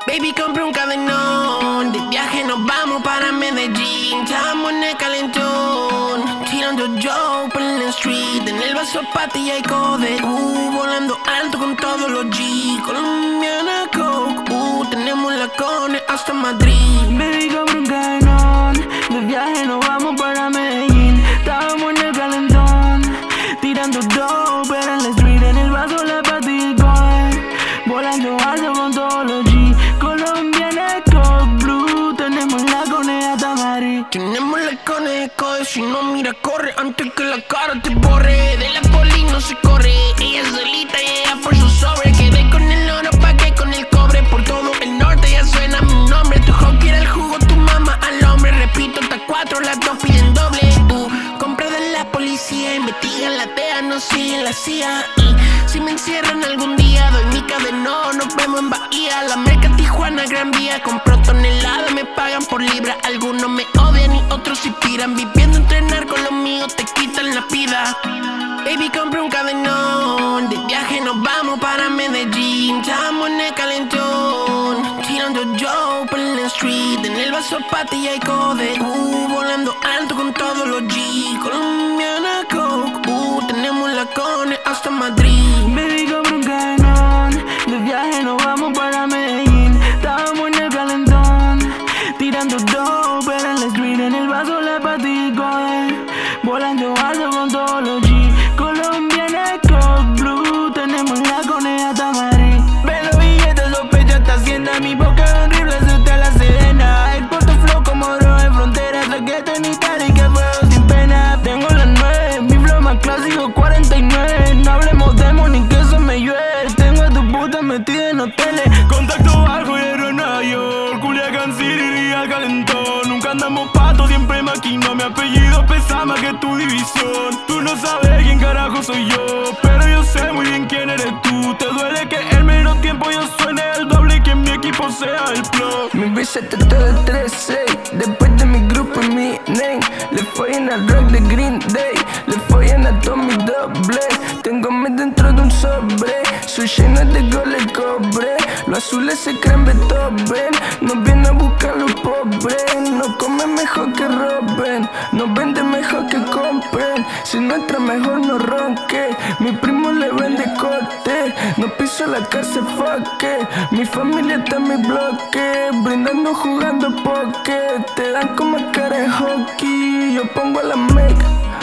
Baby, compré un cadenón. De viaje nos vamos para Medellín. Estamos en el calentón, tirando dope en la street. En el vaso patilla y code. Volando alto con todos los G. Colombiana Coke. Tenemos la cone hasta Madrid. Baby, compré un cadenón. De viaje nos vamos para Medellín. Estamos en el calentón, tirando dope en la street. En el vaso la patilla y code. Volando alto con todos los G. Colombiana Coke Blue. Tenemos la cone hasta Madrid. Tenemos la cone code. Si no mira, corre antes que la cara te borre. De la poli no se corre. Ella es solita y ella por su sobre. Quedé con el oro, pagué con el cobre. Por todo el norte ya suena mi nombre. Tu hoe quiere el jugo, tu mamá al hombre. Repito, hasta 4, las 2 piden doble. Compré de la policía, investigan la TEA, no siguen la CIA. Y si me encierran algún día, doy mi cadenón, nos vemos en Bahía. La merca Tijuana, Gran Vía. Compro toneladas, me pagan por libra. Algunos me odian y otros se piran. Viviendo entrenar con los míos, te quitan la vida. Baby, compré un cadenón. De viaje nos vamos para Medellín. Estamos en el calentón, tirando dope en la street. En el vaso patilla y code. Volando alto con todos los G. Colombiana Coke. Tenemos la cone hasta Madrid. Baby, compré un cadenón. De viaje nos vamos para Medellín. Estamos en el calentón, tirando dope en la street. En el vaso la patilla y code. Volando alto con todos los G. Colombiana Coke Blue. Tenemos la cone hasta Madrid. Ve los billetes, sospecha está haciendo mi boca horrible, suelta la serena. Exporto flow como oro en frontera. Traquete en Italia y que fuego sin pena. Tengo las 9, mi flow más clásico 49. No hablemos de ni que se me llueve. Tengo a tu puta metida en hoteles. Contacto bajo hierro en Nueva York. Culiacán City, día calentón. Nunca andamos pato, siempre maquino. Mi apellido pesa más que tu división. Tú no sabes quién carajo soy yo, pero yo sé muy bien quién eres tú. Te duele que en menos tiempo yo suene el doble y que mi equipo sea el pro. Mi billete todo de 13. Después de mi grupo y mi name. Le follen al rock de Green Day. Le follen a Tommy Doble. Tengo mis dentro de un sobre. Soy lleno de goles cobre. Los azules se creen Beethoven. Nos vienen a buscar los pobres. No comen mejor que roben. Nos venden mejor que compren. Si no entra mejor no ronque. Mi primo le vende corte. No piso la cárcel, fuck it. Mi familia está en mi bloque. Brindando, jugando poker. Te dan como cara de hockey. Yo pongo a la make.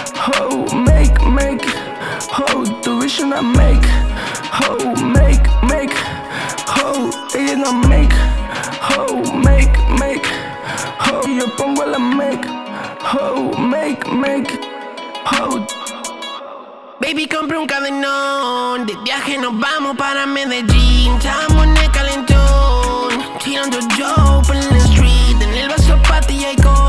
Ho, make. Ho, tu vision I make. Ho, make. Ho, ella no make. Ho, make. Ho, yo pongo a la make. Ho, make. Ho. Baby, compré un cadenón. De viaje nos vamos para Medellín. Estamos en el calentón, tirando dope en la street. En el vaso patilla y code.